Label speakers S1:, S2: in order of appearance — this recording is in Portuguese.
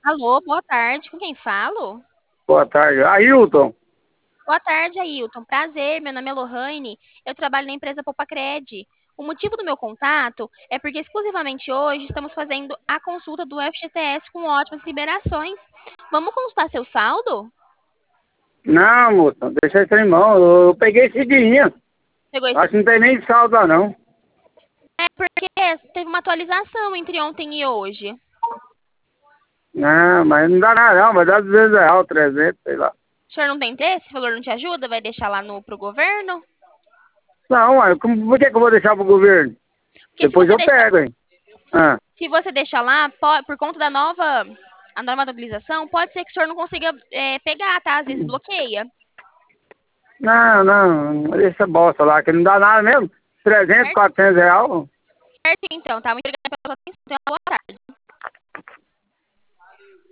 S1: Alô, boa tarde. Com quem falo?
S2: Boa tarde. Ailton.
S1: Boa tarde, Ailton. Prazer, meu nome é Lohane. Eu trabalho na empresa Popacred. O motivo do meu contato é porque exclusivamente hoje estamos fazendo a consulta do FGTS com ótimas liberações. Vamos consultar seu saldo?
S2: Não, moça, deixa isso aí, mão. Eu peguei esse dinheiro.
S1: Pegou esse?
S2: Acho que não tem nem saldo lá, não.
S1: É porque teve uma atualização entre ontem e hoje.
S2: Não, mas não dá nada, não. Vai dar 200 reais, 300, sei lá.
S1: O senhor não tem interesse? Esse valor não te ajuda? Vai deixar lá no pro governo?
S2: Não, mas por que eu vou deixar pro governo?
S1: Porque se
S2: Depois
S1: você
S2: eu
S1: deixar,
S2: pego, hein? Ah,
S1: se você deixar lá, por conta da a nova atualização, pode ser que o senhor não consiga pegar, tá? Às vezes bloqueia.
S2: não, não. Deixa essa bosta lá, que não dá nada mesmo. 300,
S1: Certo?
S2: 400 reais.
S1: Certo, então, tá? Muito obrigada pela sua atenção. Tenha uma boa